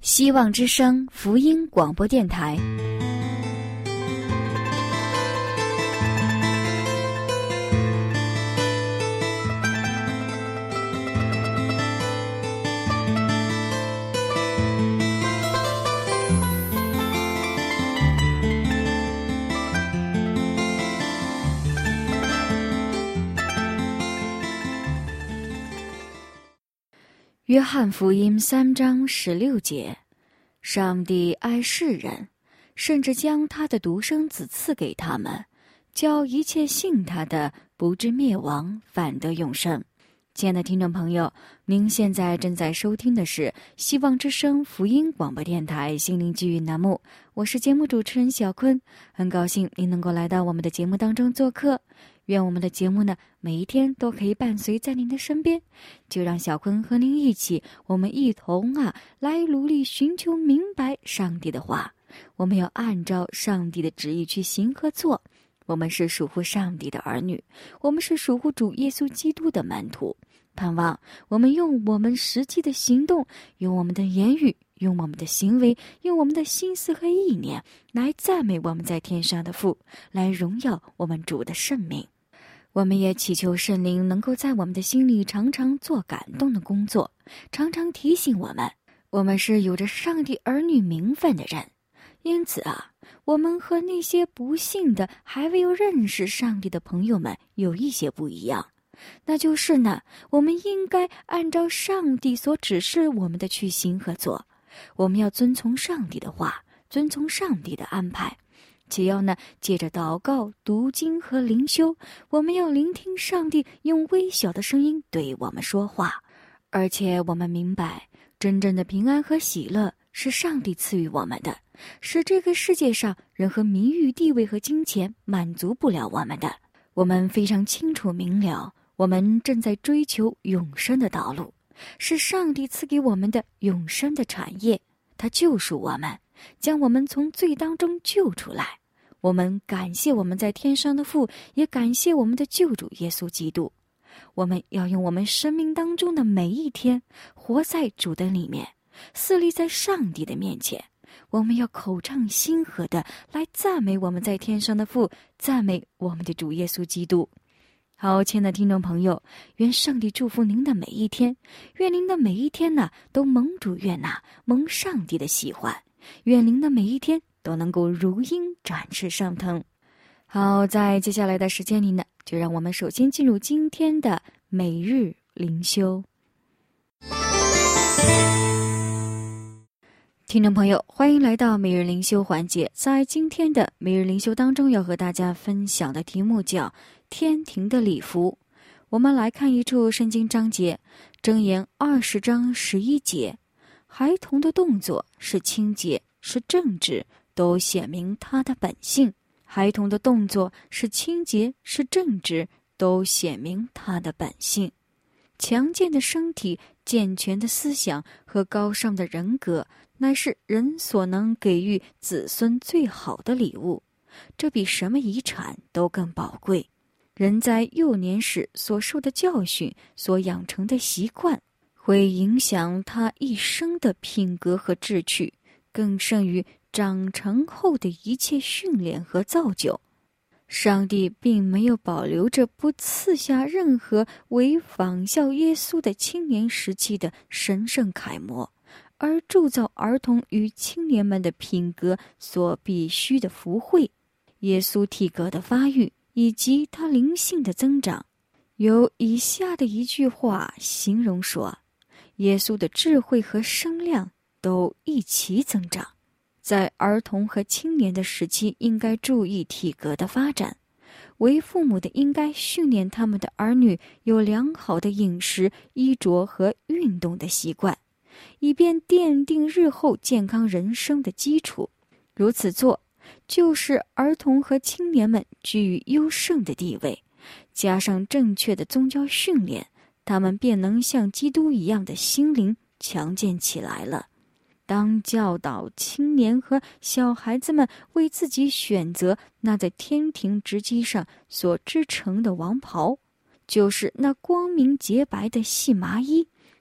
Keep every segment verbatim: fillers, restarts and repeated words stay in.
希望之声福音广播电台。约翰福音三章十六节，上帝爱世人，甚至将他的独生子赐给他们，叫一切信他的不至灭亡，反得永生。亲爱的听众朋友，您现在正在收听的是希望之声福音广播电台心灵寄语栏目，我是节目主持人小坤，很高兴您能够来到我们的节目当中做客。愿我们的节目呢，每一天都可以伴随在您的身边。就让小坤和您一起，我们一同啊，来努力寻求明白上帝的话。我们要按照上帝的旨意去行和做。我们是属乎上帝的儿女，我们是属乎主耶稣基督的门徒。盼望我们用我们实际的行动，用我们的言语，用我们的行为，用我们的心思和意念，来赞美我们在天上的父，来荣耀我们主的圣名。我们也祈求圣灵能够在我们的心里常常做感动的工作，常常提醒我们，我们是有着上帝儿女名分的人。因此啊，我们和那些不信的还未有认识上帝的朋友们有一些不一样，那就是呢，我们应该按照上帝所指示我们的去行和做。我们要遵从上帝的话，遵从上帝的安排，且要呢借着祷告、读经和灵修，我们要聆听上帝用微小的声音对我们说话。而且我们明白，真正的平安和喜乐是上帝赐予我们的，是这个世界上任何名誉、地位和金钱满足不了我们的。我们非常清楚明了，我们正在追求永生的道路，是上帝赐给我们的永生的产业。他救赎我们，将我们从罪当中救出来。我们感谢我们在天上的父，也感谢我们的救主耶稣基督。我们要用我们生命当中的每一天活在主的里面，侍立在上帝的面前。我们要口唱心和的来赞美我们在天上的父，赞美我们的主耶稣基督。好，亲爱的听众朋友，愿上帝祝福您的每一天，愿您的每一天呢都蒙主悦纳，蒙上帝的喜欢，愿您的每一天都能够如鹰展翅上腾。好，在接下来的时间里呢，就让我们首先进入今天的每日灵修。听众朋友，欢迎来到每日灵修环节。在今天的每日灵修当中，要和大家分享的题目叫天庭的礼服。我们来看一处圣经章节，箴言二十章十一节，孩童的动作是清洁，是正直，都显明他的本性。孩童的动作是清洁，是正直，都显明他的本性。强健的身体、健全的思想和高尚的人格，乃是人所能给予子孙最好的礼物，这比什么遗产都更宝贵。人在幼年时所受的教训，所养成的习惯，会影响他一生的品格和志趣，更胜于长成后的一切训练和造就。上帝并没有保留着不赐下任何为仿效耶稣的青年时期的神圣楷模，而铸造儿童与青年们的品格所必须的福慧。耶稣体格的发育以及他灵性的增长，有以下的一句话形容说，耶稣的智慧和声量都一起增长。在儿童和青年的时期，应该注意体格的发展，为父母的应该训练他们的儿女有良好的饮食、衣着和运动的习惯，以便奠定日后健康人生的基础。如此做，就使儿童和青年们居于优胜的地位，加上正确的宗教训练，他们便能像基督一样的心灵强健起来了。当教导青年和小孩子们为自己选择那在天庭织机上所织成的王袍，就是那光明洁白的细麻衣，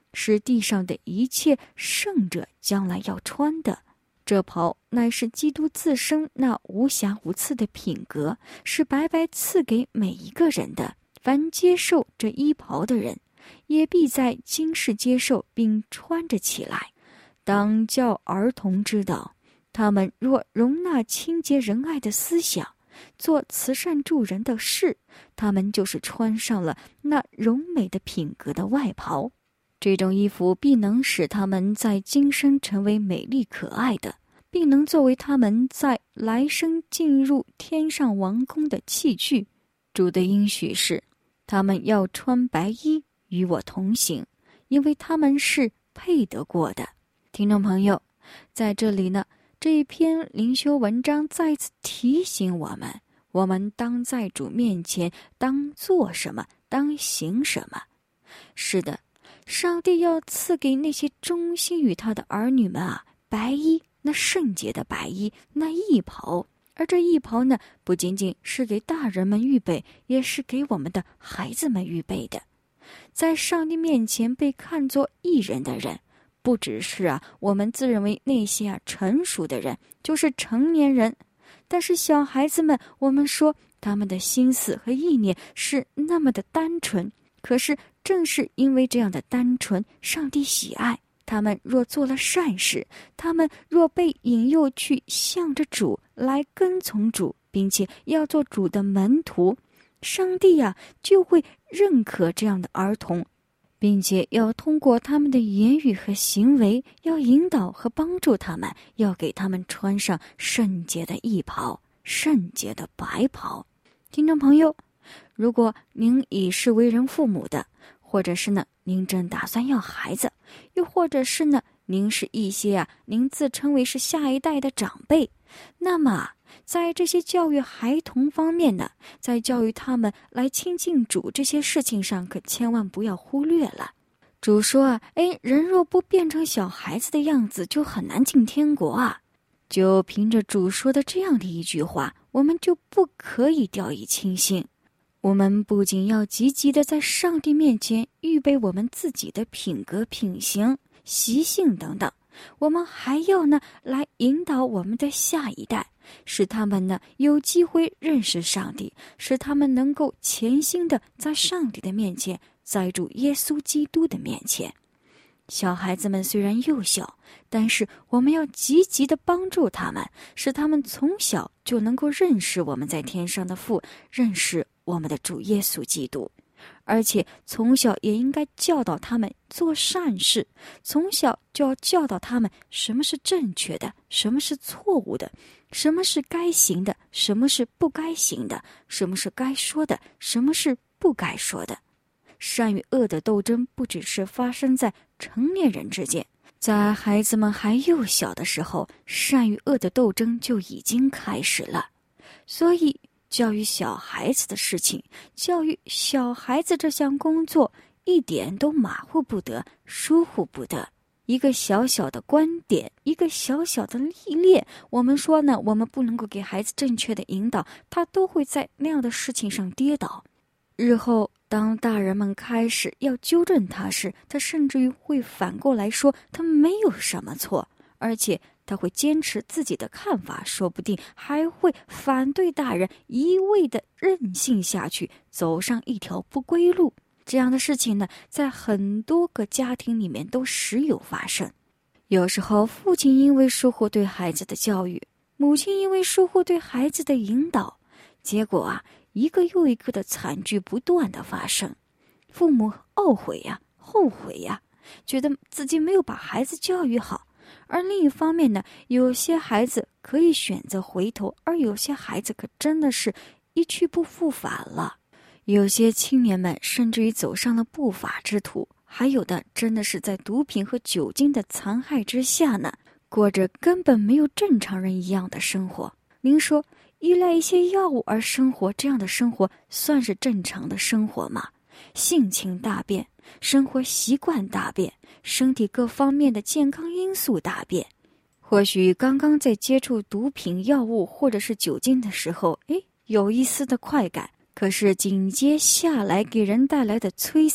是地上的一切圣者将来要穿的。这袍乃是基督自身那无瑕无疵的品格，是白白赐给每一个人的。凡接受这衣袍的人，也必在今世接受并穿着起来。当教儿童知道，他们若容纳清洁仁爱的思想，做慈善助人的事，他们就是穿上了那荣美的品格的外袍。这种衣服必能使他们在今生成为美丽可爱的，并能作为他们在来生进入天上王宫的器具。主的应许是，他们要穿白衣与我同行，因为他们是配得过的。听众朋友，在这里呢，这一篇灵修文章再次提醒我们，我们当在主面前当做什么，当行什么。是的，上帝要赐给那些忠心于他的儿女们啊，白衣，那圣洁的白衣，那义袍。而这义袍呢，不仅仅是给大人们预备，也是给我们的孩子们预备的。在上帝面前被看作义人的人，不只是啊我们自认为那些啊成熟的人，就是成年人。但是小孩子们，我们说他们的心思和意念是那么的单纯，可是正是因为这样的单纯，上帝喜爱他们。若做了善事，他们若被引诱去向着主来跟从主，并且要做主的门徒，上帝啊就会认可这样的儿童，并且要通过他们的言语和行为，要引导和帮助他们，要给他们穿上圣洁的义袍，圣洁的白袍。听众朋友，如果您已是为人父母的，或者是呢您正打算要孩子，又或者是呢您是一些啊您自称为是下一代的长辈，那么在这些教育孩童方面呢，在教育他们来亲近主这些事情上，可千万不要忽略了。主说啊，哎，人若不变成小孩子的样子，就很难进天国啊。就凭着主说的这样的一句话，我们就不可以掉以轻心。我们不仅要积极的在上帝面前预备我们自己的品格、品行、习性等等，我们还要呢来引导我们的下一代，使他们呢有机会认识上帝，使他们能够潜心的在上帝的面前，在主耶稣基督的面前。小孩子们虽然幼小，但是我们要积极的帮助他们，使他们从小就能够认识我们在天上的父，认识我们的主耶稣基督。而且从小也应该教导他们做善事，从小就要教导他们什么是正确的，什么是错误的，什么是该行的，什么是不该行的，什么是该说的，什么是不该说的。善与恶的斗争不只是发生在成年人之间，在孩子们还幼小的时候，善与恶的斗争就已经开始了。所以教育小孩子的事情，教育小孩子这项工作，一点都马虎不得，疏忽不得。一个小小的观点，一个小小的历练，我们说呢，我们不能够给孩子正确的引导，他都会在那样的事情上跌倒。日后当大人们开始要纠正他时，他甚至于会反过来说他没有什么错，而且他会坚持自己的看法，说不定还会反对大人，一味的任性下去，走上一条不归路。这样的事情呢，在很多个家庭里面都时有发生。有时候父亲因为疏忽对孩子的教育，母亲因为疏忽对孩子的引导，结果啊一个又一个的惨剧不断的发生。父母懊悔呀、后悔呀，觉得自己没有把孩子教育好。而另一方面呢，有些孩子可以选择回头，而有些孩子可真的是一去不复返了。有些青年们甚至于走上了不法之途，还有的真的是在毒品和酒精的残害之下呢，过着根本没有正常人一样的生活。您说依赖一些药物而生活，这样的生活算是正常的生活吗？性情大变，生活习惯大变，身体各方面的健康因素大变。或许刚刚在接触毒品、药物或者是酒精的时候，诶，有一丝的快感，可是紧接下来给人带来的摧残，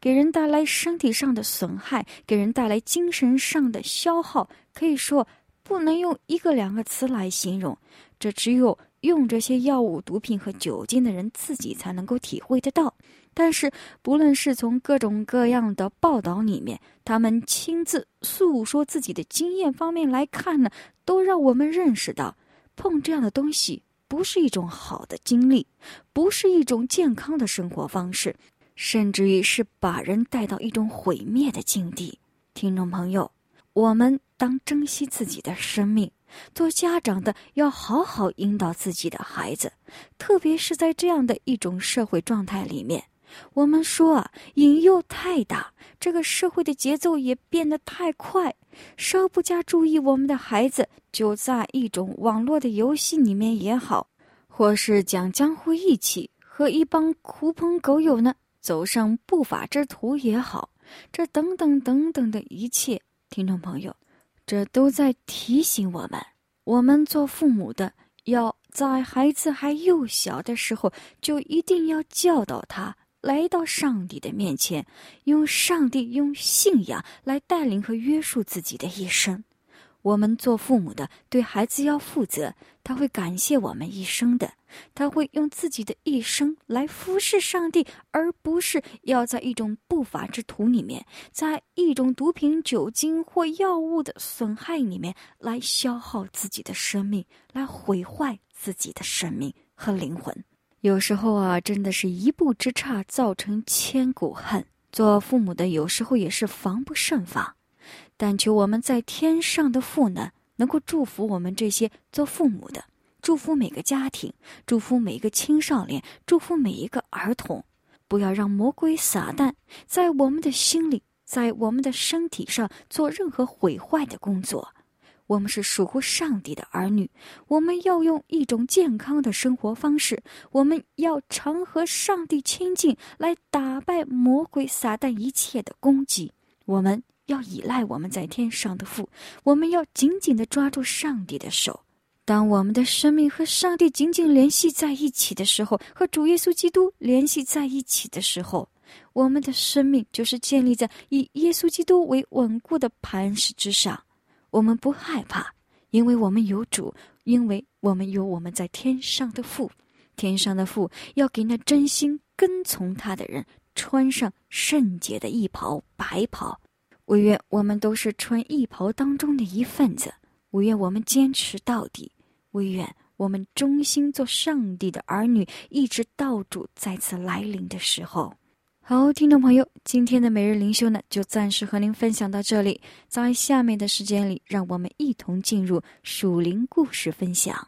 给人带来身体上的损害，给人带来精神上的消耗，可以说不能用一个两个词来形容，这只有用这些药物、毒品和酒精的人自己才能够体会得到。但是不论是从各种各样的报道里面，他们亲自诉说自己的经验方面来看呢，都让我们认识到碰这样的东西不是一种好的经历，不是一种健康的生活方式，甚至于是把人带到一种毁灭的境地。听众朋友，我们当珍惜自己的生命，做家长的要好好引导自己的孩子，特别是在这样的一种社会状态里面。我们说啊，引诱太大，这个社会的节奏也变得太快，稍不加注意，我们的孩子就在一种网络的游戏里面也好，或是讲江湖义气，和一帮狐朋狗友呢走上不法之途也好，这等等等等的一切，听众朋友，这都在提醒我们，我们做父母的要在孩子还幼小的时候，就一定要教导他来到上帝的面前，用上帝用信仰来带领和约束自己的一生。我们做父母的对孩子要负责，他会感谢我们一生的，他会用自己的一生来服侍上帝，而不是要在一种不法之途里面，在一种毒品、酒精或药物的损害里面来消耗自己的生命，来毁坏自己的生命和灵魂。有时候啊，真的是一步之差造成千古恨，做父母的有时候也是防不胜防。但求我们在天上的父呢，能够祝福我们这些做父母的，祝福每个家庭，祝福每一个青少年，祝福每一个儿童，不要让魔鬼撒旦在我们的心里，在我们的身体上做任何毁坏的工作。我们是属乎上帝的儿女，我们要用一种健康的生活方式，我们要常和上帝亲近，来打败魔鬼撒旦一切的攻击。我们要依赖我们在天上的父，我们要紧紧地抓住上帝的手。当我们的生命和上帝紧紧联系在一起的时候，和主耶稣基督联系在一起的时候，我们的生命就是建立在以耶稣基督为稳固的磐石之上。我们不害怕，因为我们有主，因为我们有我们在天上的父。天上的父要给那真心跟从他的人穿上圣洁的义袍，白袍。惟愿我们都是穿义袍当中的一份子，惟愿我们坚持到底，惟愿我们忠心做上帝的儿女，一直到主再次来临的时候。好，听众朋友，今天的每日灵修呢，就暂时和您分享到这里。在下面的时间里，让我们一同进入属灵故事分享。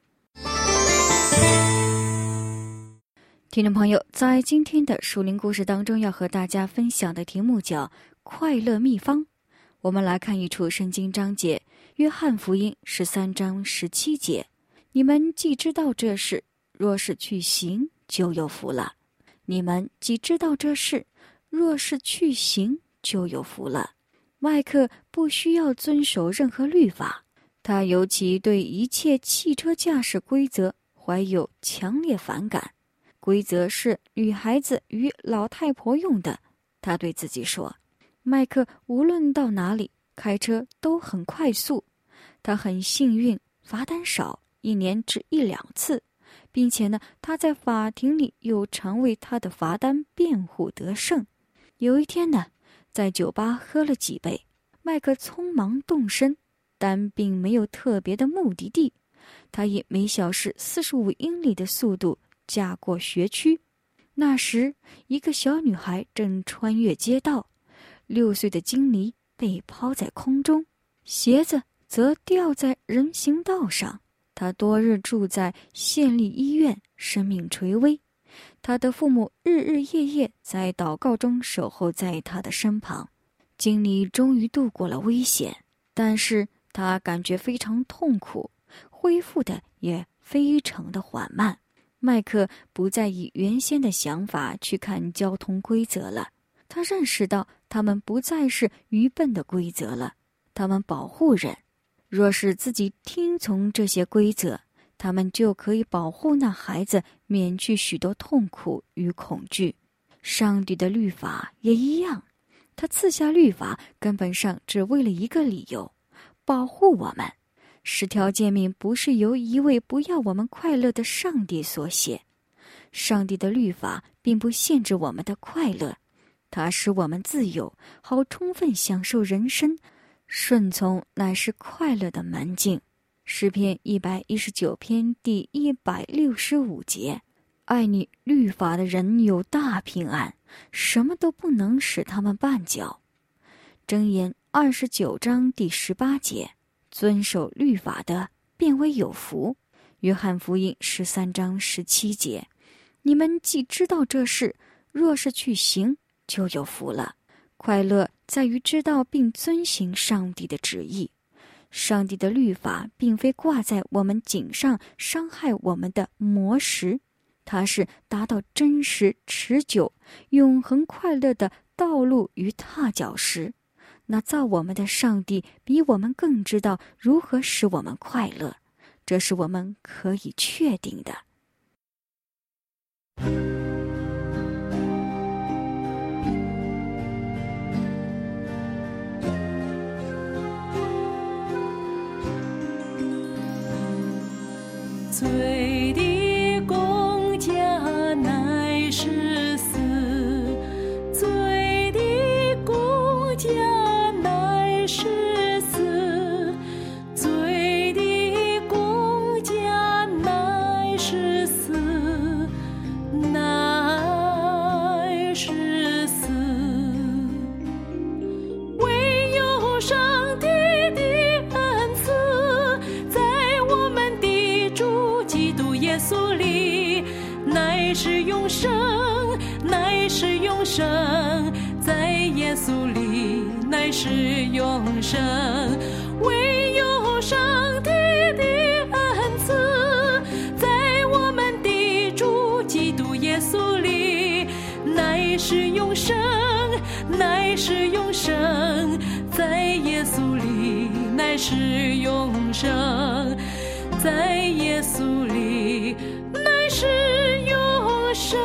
听众朋友，在今天的属灵故事当中，要和大家分享的题目叫快乐秘方。我们来看一处圣经章节，约翰福音十三章十七节：你们既知道这事，若是去行，就有福了。你们既知道这事，若是去行，就有福了。麦克不需要遵守任何律法，他尤其对一切汽车驾驶规则怀有强烈反感。规则是女孩子与老太婆用的，他对自己说，麦克无论到哪里开车都很快速，他很幸运，罚单少，一年只一两次，并且呢，他在法庭里又常为他的罚单辩护得胜。有一天呢，在酒吧喝了几杯，麦克匆忙动身，但并没有特别的目的地，他以每小时四十五英里的速度驾过学区。那时，一个小女孩正穿越街道，六岁的金妮被抛在空中，鞋子则掉在人行道上。他多日住在县立医院，生命垂危。他的父母日日夜夜在祷告中守候在他的身旁。金妮终于度过了危险，但是他感觉非常痛苦，恢复的也非常的缓慢。麦克不再以原先的想法去看交通规则了，他认识到他们不再是愚笨的规则了，他们保护人。若是自己听从这些规则，他们就可以保护那孩子免去许多痛苦与恐惧。 上帝的律法也一样，他赐下律法根本上只为了一个理由，保护我们。十条诫命不是由一位不要我们快乐的上帝所写。上帝的律法并不限制我们的快乐，它使我们自由，好充分享受人生。顺从乃是快乐的门径。诗篇一百一十九篇第一百六十五节，爱你律法的人有大平安，什么都不能使他们绊脚。箴言二十九章第十八节，遵守律法的便为有福。约翰福音十三章十七节，你们既知道这事，若是去行，就有福了。快乐在于知道并遵行上帝的旨意。上帝的律法并非挂在我们颈上伤害我们的磨石，它是达到真实、持久、永恒快乐的道路与踏脚石。那造我们的上帝比我们更知道如何使我们快乐，这是我们可以确定的。 罪的工价乃是死，罪的工价乃是死，罪的工价乃是死，乃是死。唯有上帝的恩赐，在我们的主基督耶稣里，乃是永生，乃是永生，在耶稣里乃是永生。唯有上帝的恩赐，在我们的主基督耶稣里，乃是永生，乃是永生，在耶稣里乃是永生，在耶稣里乃是永生。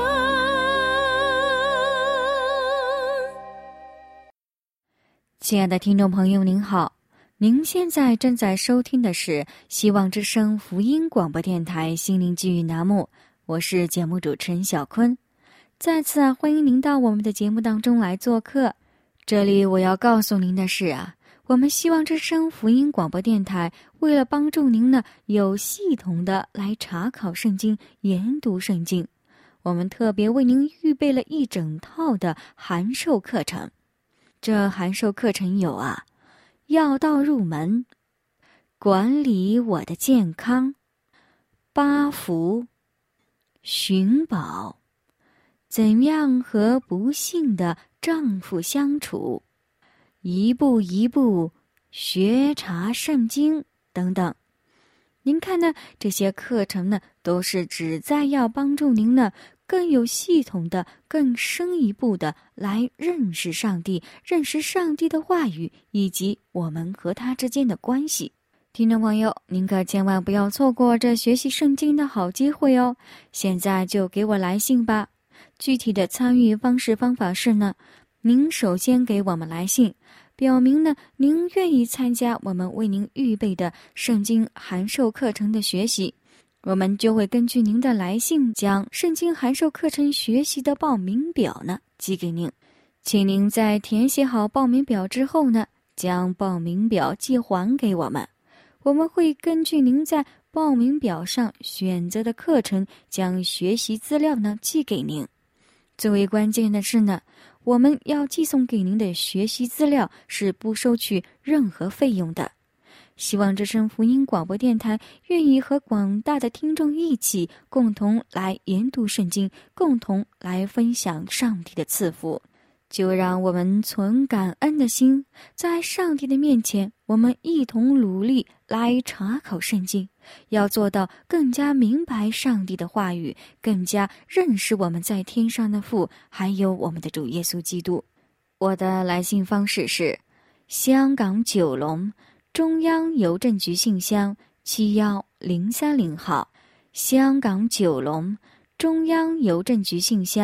亲爱的听众朋友您好，您现在正在收听的是希望之声福音广播电台心灵寄语栏目，我是节目主持人小坤。再次啊，欢迎您到我们的节目当中来做客。这里我要告诉您的是啊，我们希望之声福音广播电台为了帮助您呢有系统的来查考圣经、研读圣经，我们特别为您预备了一整套的函授课程。这函授课程有啊，要道入门、管理我的健康、八福、寻宝、怎样和不幸的丈夫相处、一步一步学查圣经等等。您看呢，这些课程呢，都是旨在要帮助您呢更有系统的、更深一步的来认识上帝，认识上帝的话语，以及我们和他之间的关系。听众朋友，您可千万不要错过这学习圣经的好机会哦！现在就给我来信吧。具体的参与方式方法是呢，您首先给我们来信，表明呢您愿意参加我们为您预备的圣经函授课程的学习。我们就会根据您的来信，将圣经函授课程学习的报名表呢寄给您。请您在填写好报名表之后呢，将报名表寄还给我们。我们会根据您在报名表上选择的课程，将学习资料呢寄给您。最为关键的是呢，我们要寄送给您的学习资料是不收取任何费用的。希望之声福音广播电台愿意和广大的听众一起共同来研读圣经，共同来分享上帝的赐福。就让我们存感恩的心，在上帝的面前，我们一同努力来查考圣经，要做到更加明白上帝的话语，更加认识我们在天上的父，还有我们的主耶稣基督。我的来信方式是香港九龙中央邮政局信箱七一零三零号，香港九龙中央邮政局信箱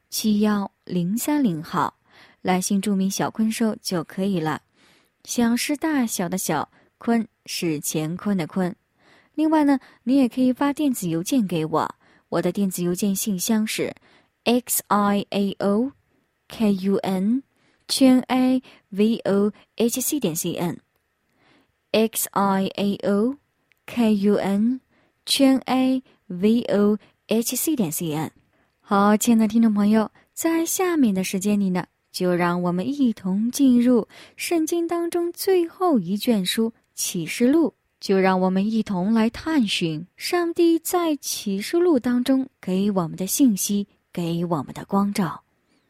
七幺零三零号，来信注明小坤收就可以了。小是大小的小，坤是乾坤的坤。另外呢，你也可以发电子邮件给我，我的电子邮件信箱是 x i a o k u n 圈 a v o h c 点 c n x i a o k u n 圈 a v o h c 点 c n。 好，亲爱的听众朋友，在下面的时间里呢，就让我们一同进入圣经当中最后一卷书启示录，就让我们一同来探寻上帝在启示录当中给我们的信息，给我们的光照。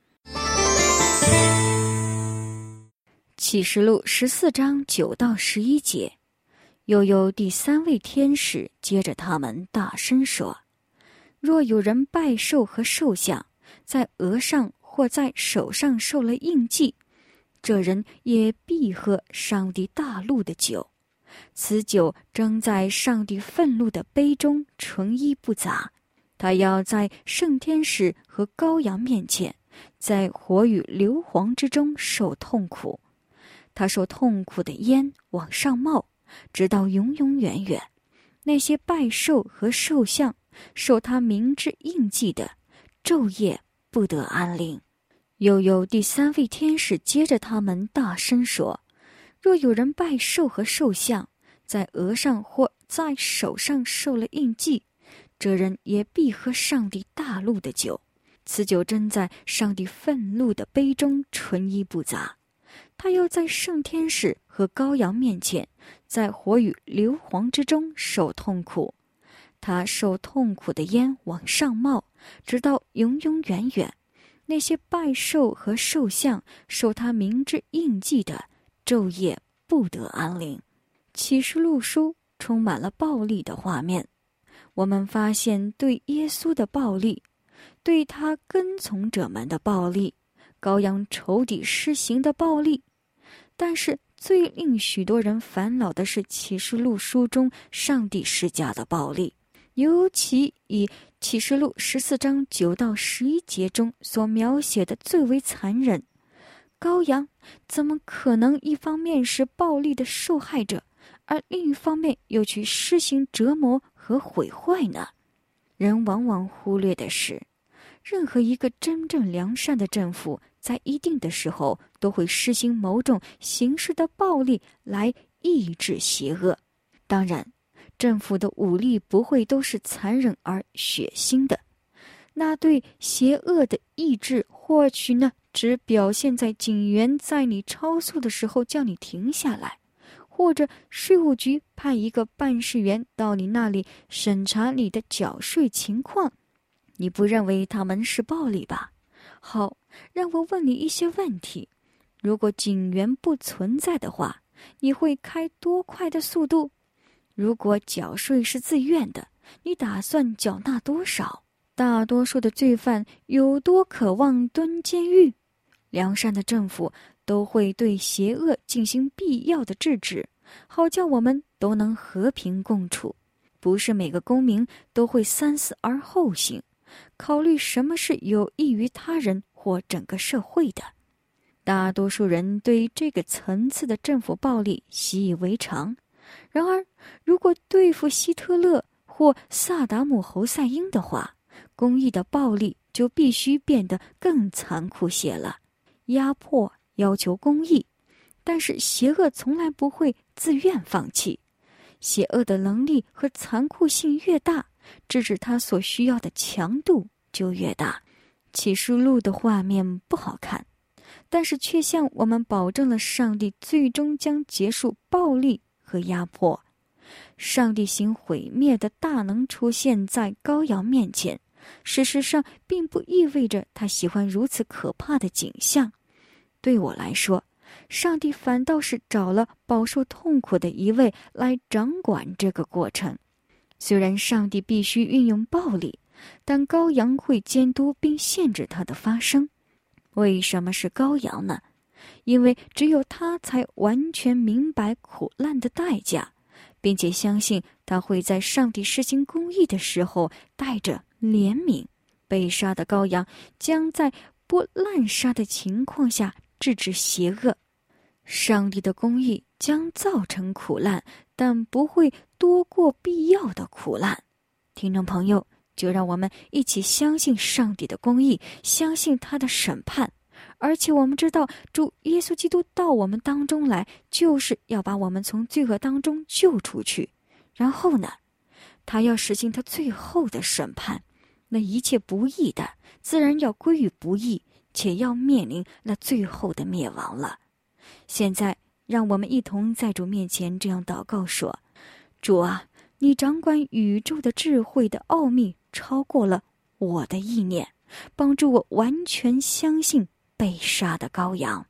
启示录十四章九到十一节，又有第三位天使接着他们大声说，若有人拜兽和兽像，在额上或在手上受了印记，这人也必喝上帝大怒的酒，此酒蒸在上帝愤怒的杯中，纯一不杂。他要在圣天使和羔羊面前，在火与硫磺之中受痛苦。他受痛苦的烟往上冒，直到永永远远。那些拜兽和兽像，受他名之印记的，昼夜不得安宁。又有第三位天使接着他们大声说，若有人拜兽和兽像，在额上或在手上受了印记，这人也必喝上帝大怒的酒，此酒蒸在上帝愤怒的杯中，纯一不杂。他又在圣天使和羔羊面前，在火与硫磺之中受痛苦。他受痛苦的烟往上冒，直到永永远远。那些拜兽和兽像，受他名之印记的，昼夜不得安宁。启示录书充满了暴力的画面，我们发现对耶稣的暴力，对他跟从者们的暴力，羔羊仇敌施行的暴力。但是最令许多人烦恼的是启示录书中上帝施加的暴力，尤其以启示录十四章九到十一节中所描写的最为残忍。羔羊怎么可能一方面是暴力的受害者，而另一方面又去施行折磨和毁坏呢？人往往忽略的是，任何一个真正良善的政府，在一定的时候都会施行某种形式的暴力来抑制邪恶。当然，政府的武力不会都是残忍而血腥的，那对邪恶的抑制或许呢，只表现在警员在你超速的时候叫你停下来，或者税务局派一个办事员到你那里审查你的缴税情况。你不认为他们是暴力吧？好，让我问你一些问题。如果警员不存在的话，你会开多快的速度？如果缴税是自愿的，你打算缴纳多少？大多数的罪犯有多渴望蹲监狱？良善的政府都会对邪恶进行必要的制止，好叫我们都能和平共处。不是每个公民都会三思而后行，考虑什么是有益于他人或整个社会的。大多数人对这个层次的政府暴力习以为常。然而，如果对付希特勒或萨达姆侯赛因的话，公益的暴力就必须变得更残酷些了。压迫要求公义，但是邪恶从来不会自愿放弃。邪恶的能力和残酷性越大，制止它所需要的强度就越大。启示录的画面不好看，但是却向我们保证了上帝最终将结束暴力和压迫。上帝行毁灭的大能出现在羔羊面前，事实上并不意味着他喜欢如此可怕的景象。对我来说，上帝反倒是找了饱受痛苦的一位来掌管这个过程。虽然上帝必须运用暴力，但羔羊会监督并限制它的发生。为什么是羔羊呢？因为只有他才完全明白苦难的代价，并且相信他会在上帝施行公义的时候带着怜悯， 被杀的羔羊将在不滥杀的情况下制止邪恶。上帝的公义将造成苦难，但不会多过必要的苦难。听众朋友，就让我们一起相信上帝的公义，相信他的审判。而且我们知道，主耶稣基督到我们当中来，就是要把我们从罪恶当中救出去。然后呢，他要实行他最后的审判，那一切不义的自然要归于不义，且要面临那最后的灭亡了。现在让我们一同在主面前这样祷告说：主啊，你掌管宇宙的智慧的奥秘超过了我的意念，帮助我完全相信被杀的羔羊。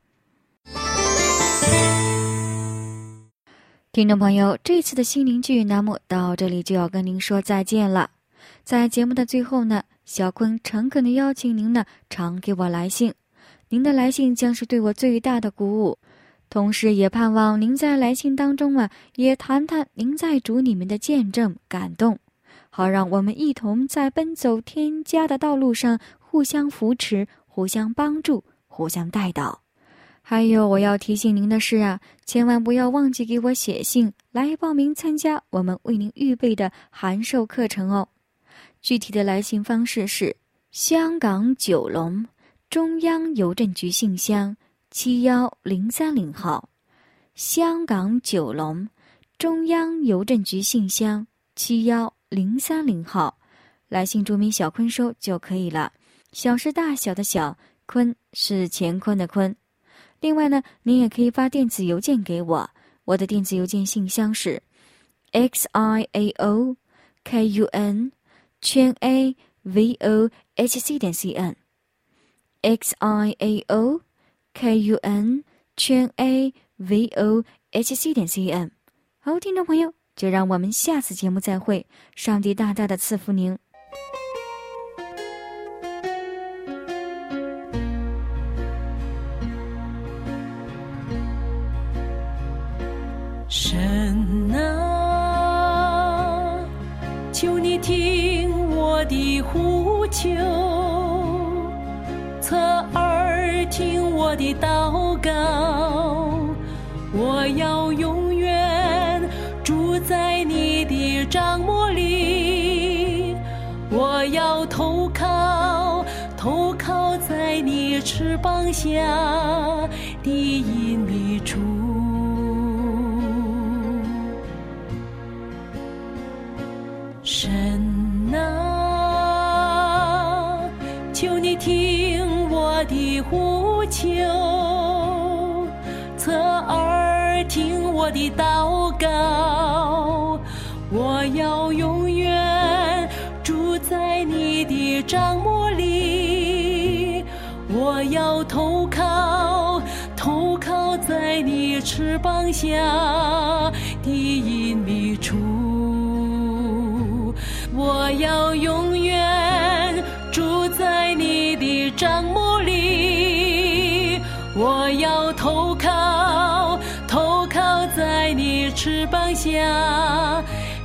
听众朋友，这次的心灵剧栏目到这里就要跟您说再见了。在节目的最后呢，小坤诚恳地邀请您呢常给我来信，您的来信将是对我最大的鼓舞，同时也盼望您在来信当中啊，也谈谈您在主里面的见证感动，好让我们一同在奔走天家的道路上互相扶持，互相帮助，互相带导。还有我要提醒您的是啊，千万不要忘记给我写信来报名参加我们为您预备的函授课程哦。具体的来信方式是香港九龙中央邮政局信箱七一零三零号，香港九龙中央邮政局信箱七一零三零号，来信注明小坤收就可以了。小是大小的小，坤是乾坤的坤。另外呢，您也可以发电子邮件给我，我的电子邮件信箱是 x i a o k u n 圈 a v o h c 点 c n x i a o k u n 圈 a v o h c 点 c n。 好，听众朋友，就让我们下次节目再会，上帝大大的赐福您。 神啊，求你听我的呼求，侧耳听我的祷告，我要永远住在你的帐幕里，我要投靠投靠在你翅膀下的隐秘处。神啊，求你听我的呼求，侧耳听我的祷告，我要永远住在你的帐幕里，我要投靠投靠在你翅膀下的隐秘处，我要永远住在你的帐幕里，我要投靠投靠在你翅膀下